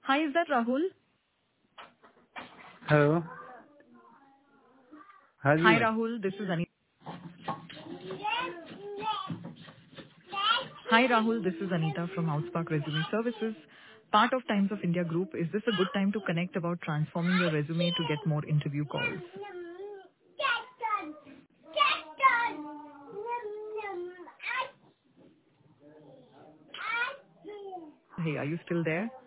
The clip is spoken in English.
Hi, is that Rahul? Hello. हाँ जी Hi, ma'am. Rahul. This is Anita. Hi, Rahul. This is Anita from Outspark Resume Services, part of Times of India Group. Is this a good time to connect about transforming your resume to get more interview calls? Hey, are you still there?